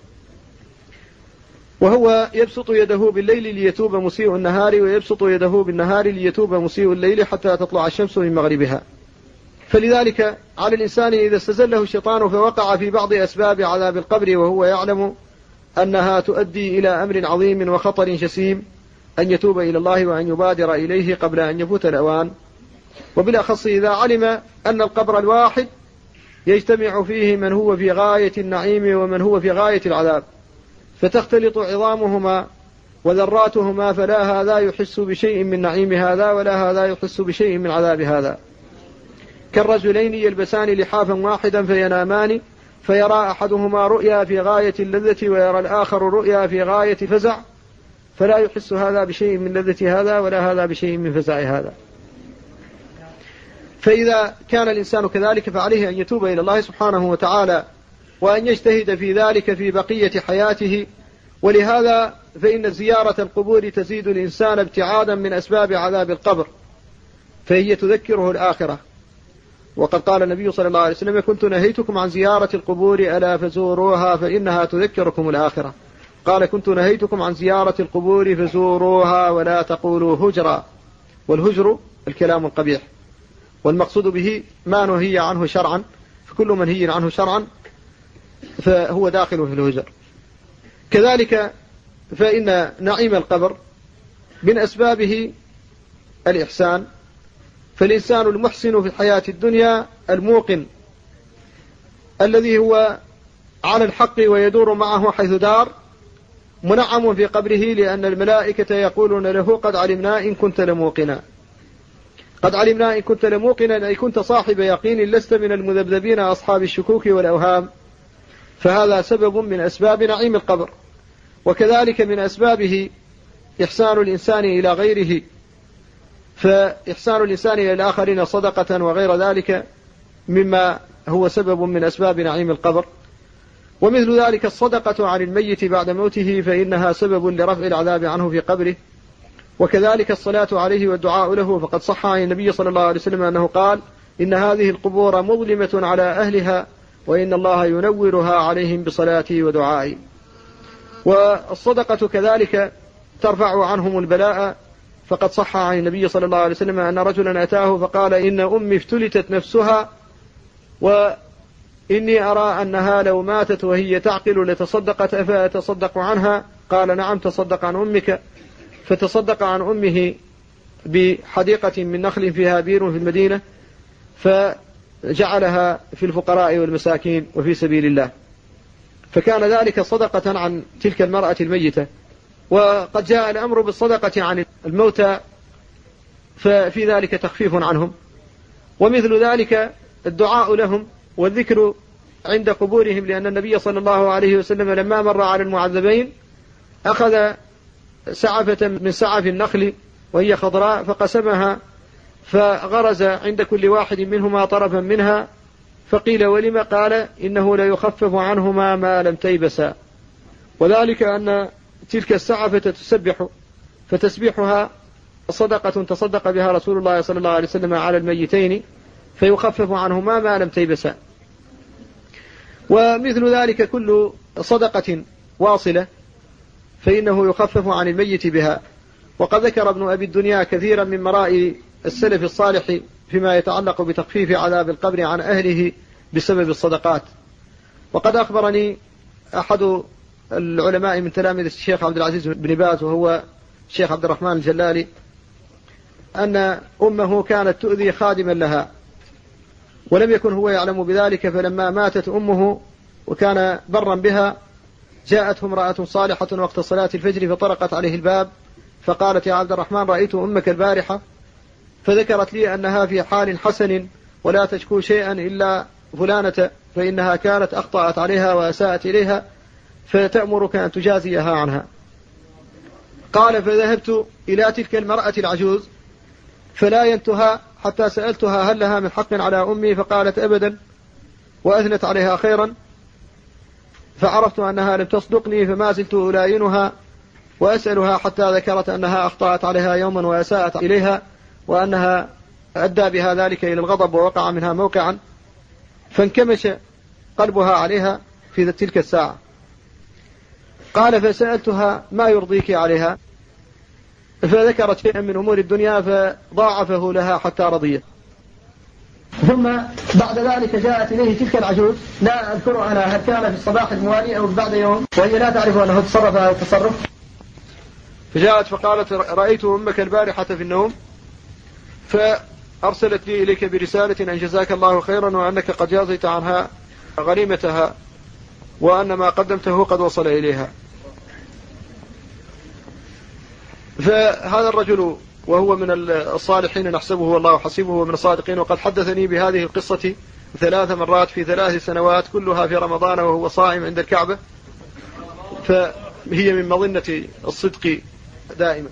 وهو يبسط يده بالليل ليتوب مسيء النهار، ويبسط يده بالنهار ليتوب مسيء الليل حتى تطلع الشمس من مغربها. فلذلك على الإنسان إذا استزله الشيطان فوقع في بعض أسباب عذاب القبر وهو يعلم أنها تؤدي إلى أمر عظيم وخطر جسيم، أن يتوب إلى الله وأن يبادر إليه قبل أن يفوت الأوان. وبالأخص إذا علم أن القبر الواحد يجتمع فيه من هو في غاية النعيم ومن هو في غاية العذاب، فتختلط عظامهما وذراتهما، فلا هذا يحس بشيء من نعيم هذا ولا هذا يحس بشيء من عذاب هذا. كالرجلين يلبسان لحافا واحدا فينامان، فيرى أحدهما رؤيا في غاية اللذة ويرى الآخر رؤيا في غاية فزع، فلا يحس هذا بشيء من لذة هذا ولا هذا بشيء من فزع هذا. فإذا كان الإنسان كذلك فعليه أن يتوب إلى الله سبحانه وتعالى وأن يجتهد في ذلك في بقية حياته. ولهذا فإن زيارة القبور تزيد الإنسان ابتعادا من أسباب عذاب القبر، فهي تذكره الآخرة. وقد قال النبي صلى الله عليه وسلم: كنت نهيتكم عن زيارة القبور ألا فزوروها فإنها تذكركم الآخرة. قال: كنت نهيتكم عن زيارة القبور فزوروها ولا تقولوا هجرا. والهجر الكلام القبيح، والمقصود به ما نهي عنه شرعا، فكل منهي عنه شرعا فهو داخل في الهجر. كذلك فإن نعيم القبر من أسبابه الإحسان، فالإنسان المحسن في الحياة الدنيا الموقن الذي هو على الحق ويدور معه حيث دار منعم في قبره، لأن الملائكة يقولون له: قد علمنا إن كنت لموقنا. قد علمنا إن كنت لموقنا أي كنت صاحب يقين لست من المذبذبين أصحاب الشكوك والأوهام. فهذا سبب من أسباب نعيم القبر. وكذلك من أسبابه إحسان الإنسان إلى غيره، فإحسان الإنسان إلى الآخرين صدقة وغير ذلك مما هو سبب من أسباب نعيم القبر. ومثل ذلك الصدقة عن الميت بعد موته، فإنها سبب لرفع العذاب عنه في قبره. وكذلك الصلاة عليه والدعاء له، فقد صح عن النبي صلى الله عليه وسلم أنه قال: إن هذه القبور مظلمة على أهلها وإن الله ينورها عليهم بصلاتي ودعائي. والصدقة كذلك ترفع عنهم البلاء، فقد صح عن النبي صلى الله عليه وسلم أن رجلا أتاه فقال: إن أمي افتلتت نفسها وإني أرى أنها لو ماتت وهي تعقل لتصدقت أفأتصدق عنها؟ قال: نعم، تصدق عن أمك. فتصدق عن أمه بحديقة من نخل فيها بير في المدينة، فجعلها في الفقراء والمساكين وفي سبيل الله، فكان ذلك صدقة عن تلك المرأة الميتة. وقد جاء الأمر بالصدقة عن الموتى، ففي ذلك تخفيف عنهم. ومثل ذلك الدعاء لهم والذكر عند قبورهم، لأن النبي صلى الله عليه وسلم لما مر على المعذبين أخذ سعفة من سعف النخل وهي خضراء فقسمها، فغرز عند كل واحد منهما طرفا منها، فقيل: ولم؟ قال: إنه لا يخفف عنهما ما لم تيبسا. وذلك أن تلك السعفة تسبح، فتسبيحها صدقة تصدق بها رسول الله صلى الله عليه وسلم على الميتين، فيخفف عنهما ما لم تيبسا. ومثل ذلك كل صدقة واصلة فإنه يخفف عن الميت بها. وقد ذكر ابن أبي الدنيا كثيرا من مرائي السلف الصالح فيما يتعلق بتخفيف عذاب القبر عن أهله بسبب الصدقات. وقد أخبرني أحد العلماء من تلاميذ الشيخ عبد العزيز بن باز وهو الشيخ عبد الرحمن الجلالي أن أمه كانت تؤذي خادما لها ولم يكن هو يعلم بذلك، فلما ماتت أمه وكان برا بها جاءته امرأة صالحة وقت صلاة الفجر فطرقت عليه الباب فقالت: يا عبد الرحمن، رأيت أمك البارحة فذكرت لي أنها في حال حسن ولا تشكو شيئا إلا فلانة، فإنها كانت أخطأت عليها وأساءت إليها فتأمرك أن تجازيها عنها. قال: فذهبت إلى تلك المرأة العجوز فلا ينتهى حتى سألتها: هل لها من حق على أمي؟ فقالت: أبدا، وأثنت عليها خيرا، فعرفت أنها لم تصدقني فما زلت ألاينها وأسألها حتى ذكرت أنها أخطأت عليها يوما وأساءت إليها وأنها أدى بها ذلك إلى الغضب ووقع منها موقعا، فانكمش قلبها عليها في تلك الساعة. قال: فسألتها: ما يرضيك عليها؟ فذكرت شيئا من أمور الدنيا فضاعفه لها حتى رضيت. ثم بعد ذلك جاءت إليه تلك العجوز، لا أذكر أنا هل كان في الصباح الموالي أو بعد يوم، وهي لا تعرف أنه تصرف هذا التصرف. فجاءت فقالت: رأيت أمك البارحة في النوم فأرسلت لي إليك برسالة أن جزاك الله خيرا وأنك قد جازيت عنها غنيمتها وأن ما قدمته قد وصل إليها. فهذا الرجل وهو من الصالحين نحسبه والله حسيبه من الصادقين، وقد حدثني بهذه القصة ثلاث مرات في ثلاث سنوات كلها في رمضان وهو صائم عند الكعبة، فهي من مظنة الصدق دائما.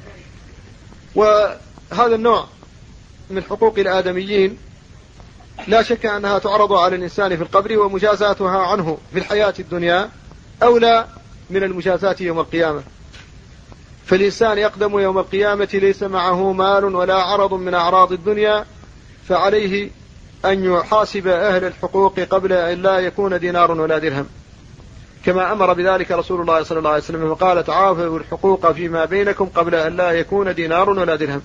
وهذا النوع من حقوق الآدميين لا شك أنها تعرض على الإنسان في القبر، ومجازاتها عنه في الحياة الدنيا أولى من المجازات يوم القيامة. فالإنسان يقدم يوم القيامة ليس معه مال ولا عرض من أعراض الدنيا، فعليه أن يحاسب أهل الحقوق قبل أن لا يكون دينار ولا درهم، كما أمر بذلك رسول الله صلى الله عليه وسلم وقال: تعافوا الحقوق فيما بينكم قبل أن لا يكون دينار ولا درهم.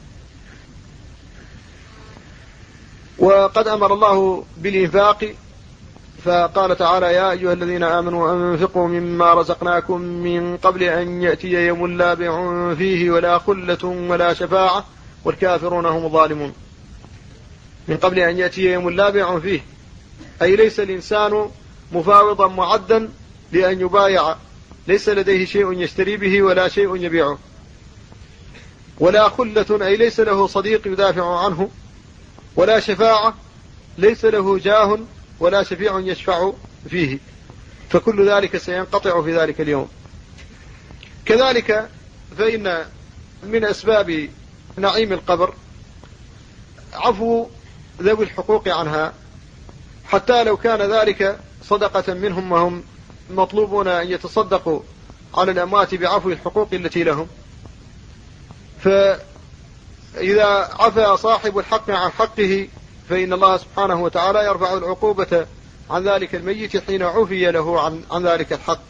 وقد أمر الله بالإنفاق، فقال تعالى: يا أيها الذين آمنوا أنفقوا مما رزقناكم من قبل أن يأتي يوم لا بيع فيه ولا خلة ولا شفاعة والكافرون هم الظالمون. من قبل أن يأتي يوم لا بيع فيه، أي ليس الإنسان مفاوضا معدا لأن يبايع، ليس لديه شيء يشتري به ولا شيء يبيعه. ولا خلة، أي ليس له صديق يدافع عنه. ولا شفاعة، ليس له جاه ولا شفيع يشفع فيه. فكل ذلك سينقطع في ذلك اليوم. كذلك فإن من أسباب نعيم القبر عفو ذوي الحقوق عنها، حتى لو كان ذلك صدقة منهم وهم مطلوبون أن يتصدقوا على الأموات بعفو الحقوق التي لهم. فإذا عفى صاحب الحق عن حقه فإن الله سبحانه وتعالى يرفع العقوبة عن ذلك الميت حين عفي له عن, عن ذلك الحق.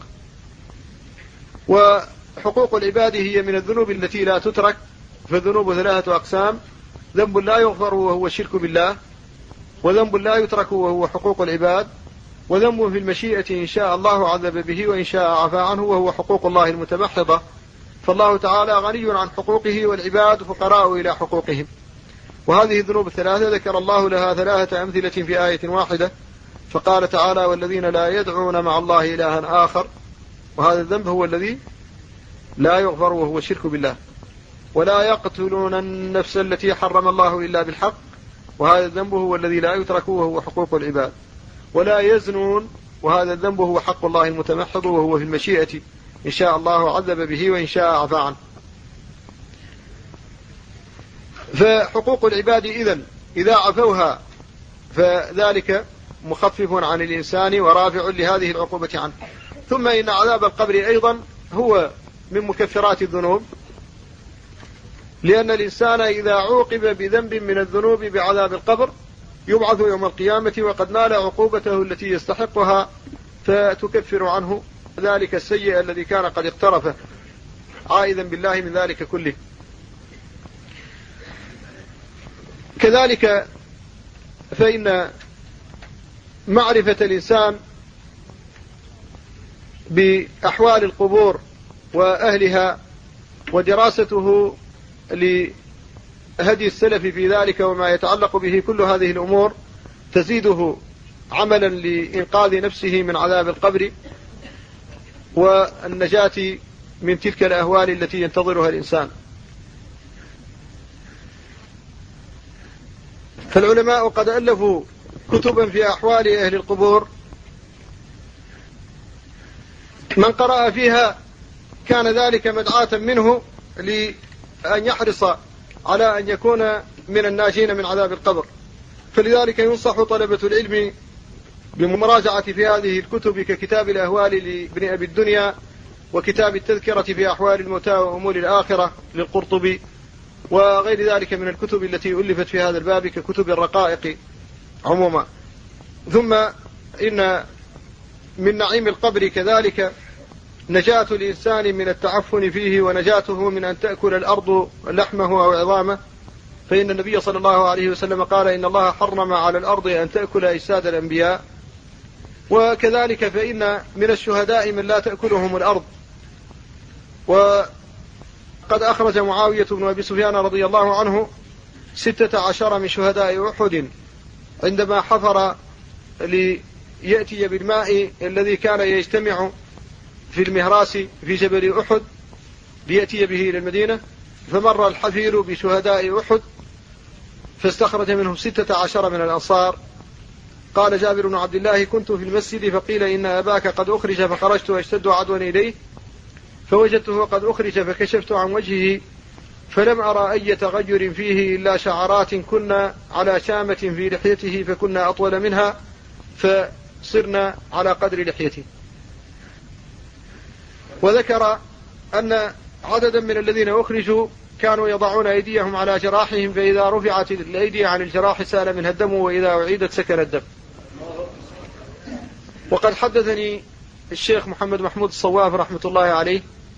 وحقوق العباد هي من الذنوب التي لا تترك، فالذنوب ثلاثة أقسام: ذنب لا يغفر وهو الشرك بالله، وذنب لا يترك وهو حقوق العباد، وذنب في المشيئة إن شاء الله عذب به وإن شاء عفى عنه وهو حقوق الله المتمحضة. فالله تعالى غني عن حقوقه، والعباد فقراء إلى حقوقهم. وهذه الذنوب الثلاثة ذكر الله لها ثلاثة أمثلة في آية واحدة، فقال تعالى: والذين لا يدعون مع الله إلها آخر. وهذا الذنب هو الذي لا يغفر وهو الشرك بالله. ولا يقتلون النفس التي حرم الله إلا بالحق، وهذا الذنب هو الذي لا يترك وهو حقوق العباد. ولا يزنون، وهذا الذنب هو حق الله المتمحض وهو في المشيئة إن شاء الله عذب به وإن شاء عفى عنه. فحقوق العباد إذن إذا عفوها فذلك مخفف عن الإنسان ورافع لهذه العقوبة عنه. ثم إن عذاب القبر أيضا هو من مكفرات الذنوب، لأن الإنسان إذا عوقب بذنب من الذنوب بعذاب القبر يبعث يوم القيامة وقد نال عقوبته التي يستحقها، فتكفر عنه ذلك السيء الذي كان قد اقترفه عائذا بالله من ذلك كله. كذلك فإن معرفة الإنسان بأحوال القبور وأهلها ودراسته لهدي السلف في ذلك وما يتعلق به، كل هذه الأمور تزيده عملا لإنقاذ نفسه من عذاب القبر والنجاة من تلك الأهوال التي ينتظرها الإنسان. فالعلماء قد ألفوا كتبا في أحوال أهل القبور، من قرأ فيها كان ذلك مدعاة منه لأن يحرص على أن يكون من الناجين من عذاب القبر. فلذلك ينصح طلبة العلم بمراجعة في هذه الكتب ككتاب الأهوال لابن أبي الدنيا، وكتاب التذكرة في أحوال الموتى وأمور الآخرة للقرطبي، وغير ذلك من الكتب التي ألفت في هذا الباب ككتب الرقائق عموما. ثم إن من نعيم القبر كذلك نجاة الإنسان من التعفن فيه، ونجاته من أن تأكل الأرض لحمه أو عظامه. فإن النبي صلى الله عليه وسلم قال: إن الله حرم على الأرض أن تأكل أجساد الأنبياء. وكذلك فإن من الشهداء من لا تأكلهم الأرض. وقد أخرج معاوية بن أبي سفيان رضي الله عنه ستة عشر من شهداء أحد عندما حفر ليأتي بالماء الذي كان يجتمع في المهراس في جبل أحد ليأتي به إلى المدينة، فمر الحفير بشهداء أحد فاستخرج منهم ستة عشر من الأنصار. قال جابر بن عبد الله: كنت في المسجد فقيل إن أباك قد أخرج، فخرجت واشتد عدوا إليه فوجدته قد أخرج فكشفت عن وجهه فلم أرى أي تغير فيه إلا شعرات كنا على شامة في لحيته فكنا أطول منها فصرنا على قدر لحيته. وذكر أن عددا من الذين أخرجوا كانوا يضعون أيديهم على جراحهم فإذا رفعت الأيدي عن الجراح سال منها الدم وإذا أعيدت سكن الدم. وقد حدثني الشيخ محمد محمود الصواف رحمة الله عليه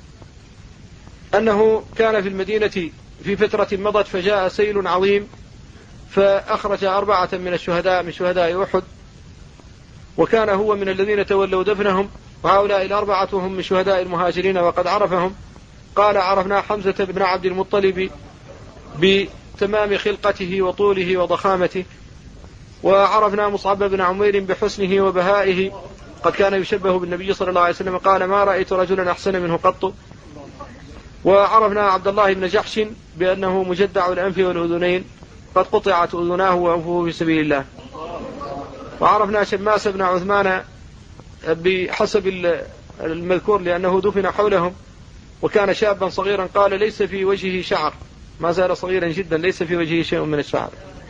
أنه كان في المدينة في فترة مضت فجاء سيل عظيم فأخرج أربعة من الشهداء من شهداء أحد، وكان هو من الذين تولوا دفنهم، وهؤلاء الأربعة هم من شهداء المهاجرين وقد عرفهم. قال عرفنا حمزة بن عبد المطلب بتمام خلقته وطوله وضخامته، وعرفنا مصعب بن عمير بحسنه وبهائه قد كان يشبه بالنبي صلى الله عليه وسلم قال ما رأيت رجلا أحسن منه قط. وعرفنا عبد الله بن جحش بأنه مجدع الأنف والأذنين قد قطعت أذناه وأنفه في سبيل الله. وعرفنا شماس بن عثمان بحسب المذكور لأنه دفن حولهم وكان شابا صغيرا قال ليس في وجهه شعر، ما زال صغيرا جدا ليس في وجهه شيء من الشعر.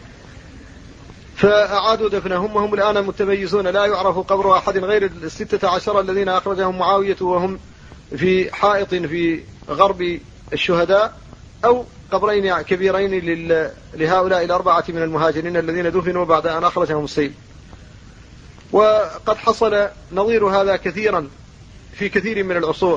فأعادوا دفنهم وهم الآن متميزون لا يعرف قبر أحد غير الستة عشر الذين أخرجهم معاوية وهم في حائط في غرب الشهداء، أو قبرين كبيرين لهؤلاء الأربعة من المهاجرين الذين دفنوا بعد أن أخرجهم السيل. وقد حصل نظير هذا كثيرا في كثير من العصور.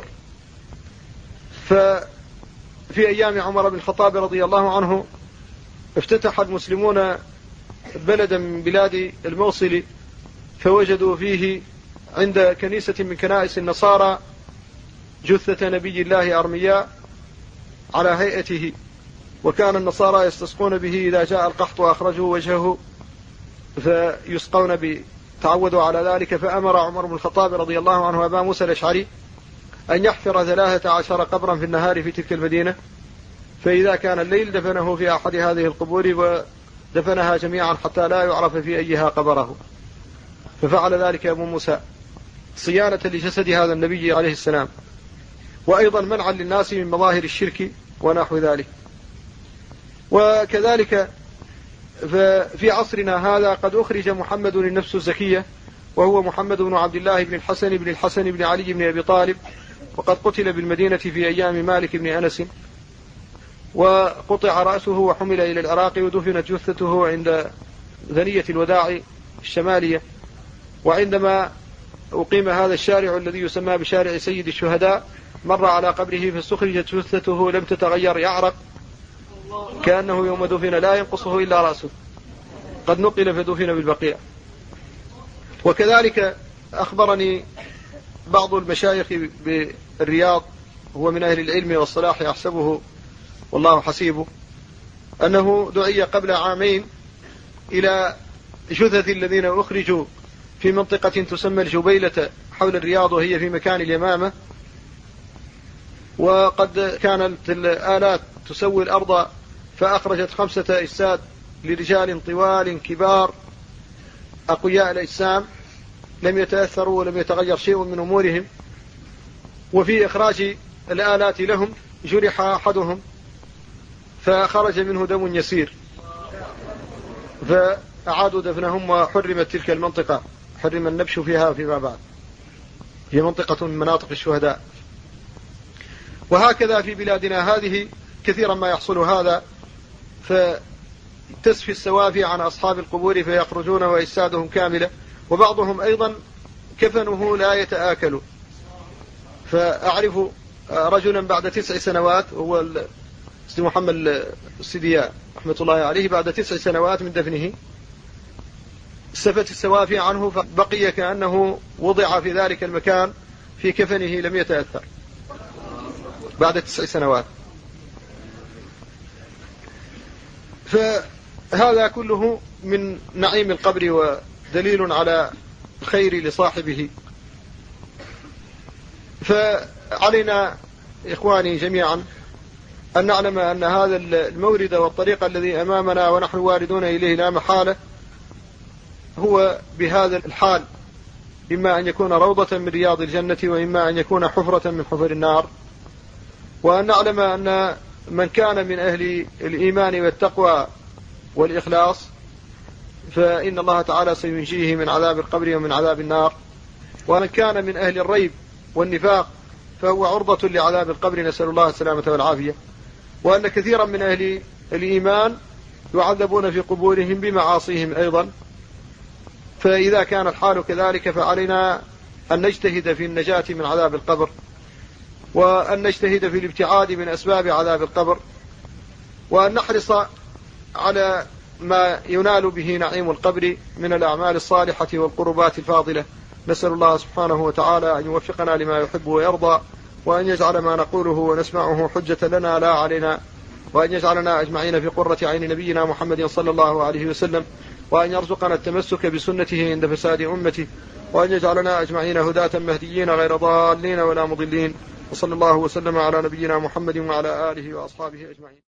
ففي أيام عمر بن الخطاب رضي الله عنه افتتح المسلمون بلدا من بلاد الموصل فوجدوا فيه عند كنيسة من كنائس النصارى جثة نبي الله أرمياء على هيئته، وكان النصارى يستسقون به إذا جاء القحط وأخرجوا وجهه فيسقون به، تعودوا على ذلك. فأمر عمر بن الخطاب رضي الله عنه أبا موسى الأشعري أن يحفر ثلاثة عشر قبرا في النهار في تلك المدينة، فإذا كان الليل دفنه في أحد هذه القبور ودفنها جميعا حتى لا يعرف في أيها قبره. ففعل ذلك أبو موسى صيانة لجسد هذا النبي عليه السلام، وأيضا منعا للناس من مظاهر الشرك ونحو ذلك. وكذلك في عصرنا هذا قد أخرج محمد النفس الزكية، وهو محمد بن عبد الله بن الحسن بن الحسن بن علي بن أبي طالب، وقد قتل بالمدينة في أيام مالك بن أنس، وقطع رأسه وحمل إلى العراق ودفنت جثته عند ثنية الوداع الشمالية. وعندما أقيم هذا الشارع الذي يسمى بشارع سيد الشهداء مر على قبره فاستخرجت جثته لم تتغير يعرق كأنه يوم دفن لا ينقصه إلا رأسه، قد نقل فدفن بالبقيع. وكذلك أخبرني بعض المشايخ بالرياض هو من أهل العلم والصلاح يحسبه والله حسيبه أنه دعي قبل عامين إلى جثث الذين أخرجوا في منطقة تسمى الجبيلة حول الرياض وهي في مكان اليمامة، وقد كانت الآلات تسوي الأرض فأخرجت خمسة أجساد لرجال طوال كبار أقوياء الأجسام لم يتأثروا ولم يتغير شيء من أمورهم. وفي إخراج الآلات لهم جرح أحدهم فخرج منه دم يسير، فأعادوا دفنهم وحرمت تلك المنطقة، حرم النبش فيها فيما بعد، هي منطقة من مناطق الشهداء. وهكذا في بلادنا هذه كثيرا ما يحصل هذا، فتسفي السوافي عن أصحاب القبور فيخرجون وإجسادهم كاملة، وبعضهم أيضا كفنه لا يتآكل. فأعرف رجلا بعد تسع سنوات وهو سيد محمد السدياء رحمة الله عليه بعد تسع سنوات من دفنه سفت السوافي عنه فبقي كأنه وضع في ذلك المكان في كفنه لم يتأثر بعد تسع سنوات. فهذا كله من نعيم القبر ودليل على الخير لصاحبه. فعلينا إخواني جميعا أن نعلم أن هذا المورد والطريق الذي أمامنا ونحن واردون إليه لا محالة هو بهذا الحال، إما أن يكون روضة من رياض الجنة وإما أن يكون حفرة من حفر النار، وأن نعلم أن من كان من أهل الإيمان والتقوى والإخلاص فإن الله تعالى سينجيه من عذاب القبر ومن عذاب النار، ومن كان من أهل الريب والنفاق فهو عرضة لعذاب القبر، نسأل الله السلامة والعافية. وأن كثيرا من أهل الإيمان يعذبون في قبورهم بمعاصيهم أيضا، فإذا كان الحال كذلك فعلينا أن نجتهد في النجاة من عذاب القبر، وأن نجتهد في الابتعاد من أسباب عذاب القبر، وأن نحرص على ما ينال به نعيم القبر من الأعمال الصالحة والقربات الفاضلة. نسأل الله سبحانه وتعالى أن يوفقنا لما يحب ويرضى، وأن يجعل ما نقوله ونسمعه حجة لنا لا علينا، وأن يجعلنا أجمعين في قرة عين نبينا محمد صلى الله عليه وسلم، وأن يرزقنا التمسك بسنته عند فساد أمته، وأن يجعلنا أجمعين هداة مهديين غير ضالين ولا مضلين. وصلى الله وسلم على نبينا محمد وعلى آله وأصحابه أجمعين.